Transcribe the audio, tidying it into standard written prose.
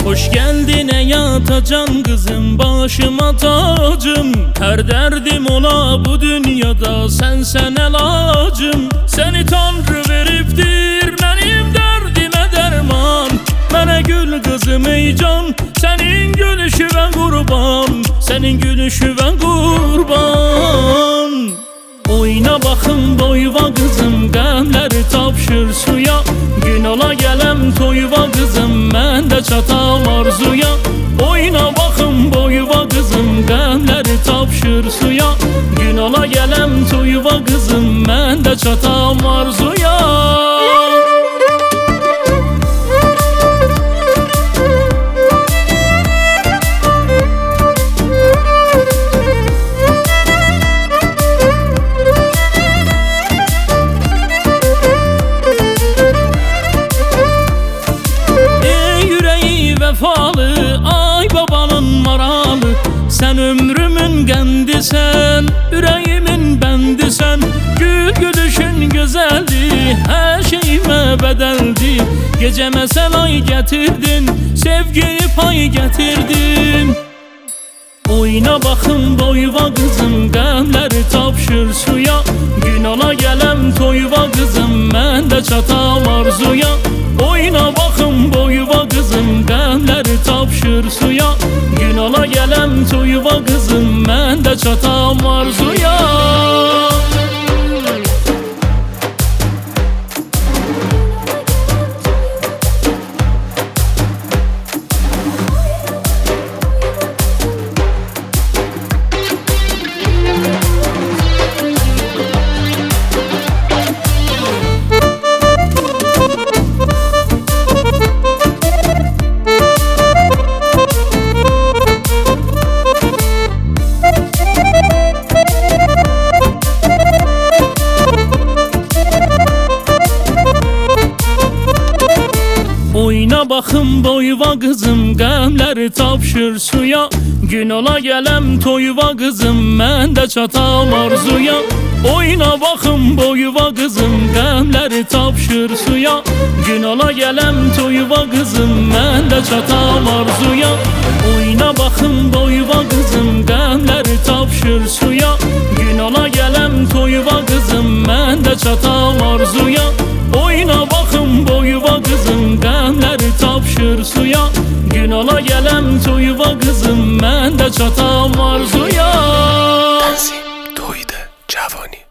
Hoş geldin ey atacan kızım, başıma tacım. Her derdim ola bu dünyada sen elacım. Seni Tanrı veriptir benim derdime derman. Mene gül kızım ey can, senin gülüşüven kurban, senin gülüşüven kurban. Oyna bakın boyva kızım, qəmləri tapşır suya. Gün ola gələm toyva kızım, mən də çatam arzuya. Oyna bakın boyva kızım, qəmləri tapşır suya. Gün ola gələm toyva kızım, mən də çatam arzuya. Vefalı, ay babanın maralı, sen ömrümün qəndisen, yüreğimin bendisen. Gül gülüşün güzeldi, her şeyime bedeldi. Geceme sen ay getirdin, sevgiyi pay getirdin. Oyna bakın boyva kızım, qəmləri tapşır suya. Gün ola gələm toyva kızım, mən də çatam arzuya. Oyna bakın boyva kızım, qəmləri tapşır suya. Gün ola gələm toyva kızım, mən də çatam arzuya. Oyna bakın boyva kızım, qəmləri tapşır suya. Gün ola gələm toyva kızım, mən də çatam arzuya. Oyna bakın boyva kızım, qəmləri tapşır suya. Gün ola gələm toyva kızım, mən də çatam arzuya. Oyna bakın boyva kızım, qəmləri tapşır suya. Gün ola gələm toyva kızım, mən də çatam arzuya. Oyna bakın boyva kızım, qəmləri tapşır suya. Gün ola gələm toyva kızım, mən də çatam arzuya. Tanzim toyda Javoni.